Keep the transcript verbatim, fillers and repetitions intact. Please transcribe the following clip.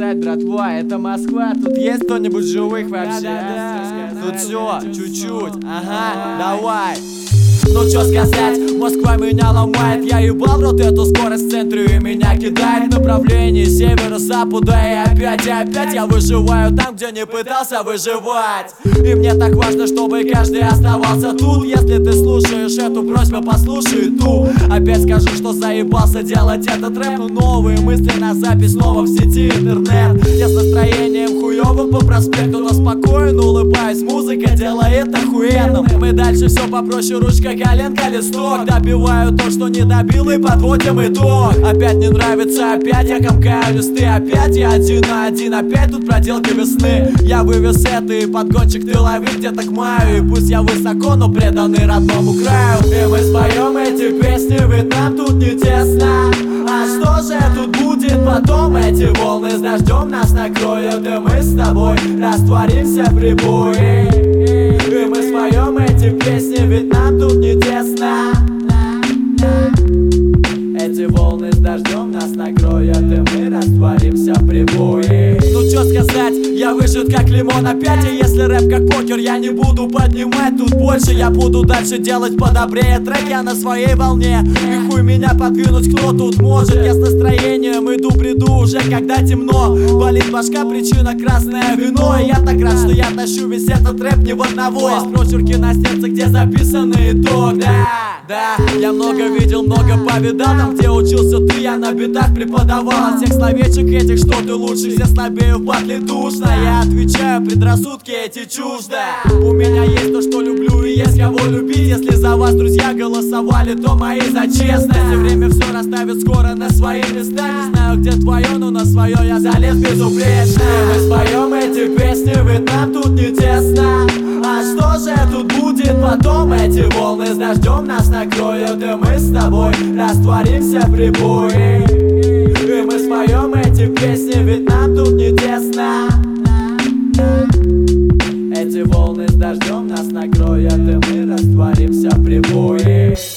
сказать, братва, это Москва, тут есть кто-нибудь живых вообще? Да, да, да. Тут все, чуть-чуть, ага, давай. Ну чё сказать, Москва меня ломает. Я ебал в рот эту скорость в центре, и меня кидает в направлении севера-запада. И опять, и опять я выживаю там, где не пытался выживать. И мне так важно, чтобы каждый оставался тут. Если ты слушаешь эту просьбу, послушай ту. Опять скажу, что заебался делать этот рэп. Но новые мысли на запись снова в сети интернет. Я с настроением хуёвым по проспекту, но спокойно улыбаюсь. Музыка делает охуенным. Мы дальше все попроще, ручка, коленка, листок. Добиваю то, что не добил, и подводим итог. Опять не нравится, опять я комкаю листы. Опять я один на один, опять тут проделки весны. Я вывез это, и подгончик ты лови где-то к маю. И пусть я высоко, но преданный родному краю. И мы споем эти песни, ведь нам тут не тесно. А что же тут будет потом? Эти волны с дождем нас накроют, и мы с тобой растворимся в прибое. И мы споем эти песни, ведь нам тут не тесно. Эти волны с дождем нас накроют, и мы растворимся в прибое. Ну чё сказать, я выжат как лимон опять. И если рэп как покер, я не буду поднимать тут больше. Я буду дальше делать подобрее трек, я на своей волне. И хуй меня подвинуть кто тут может. Я с настроением иду, бреду уже когда темно. Болит башка, причина красное вино. И я так рад, что я тащу весь этот рэп не в одного. Есть прочерки на сердце, где записанный итог. Да, да, я много видел, много повидал. Там, где учился ты, я на битах преподавал. От всех словечек этих, что ты лучше, все слабее в батле душно. Я отвечаю, предрассудки эти чуждо. У меня есть то, что люблю, и есть кого любить. Если за вас друзья голосовали, то мои за честность. И время все расставит скоро на свои места. Не знаю, где твое, но на свое я залез безупречно. И мы споем эти песни, ведь нам тут не тесно. А что же тут будет потом? Эти волны с дождем нас накроют, и мы с тобой растворимся в прибое. И мы споем эти песни, ведь нам тут не тесно. Эти волны с дождем нас накроют, и мы растворимся в прибое.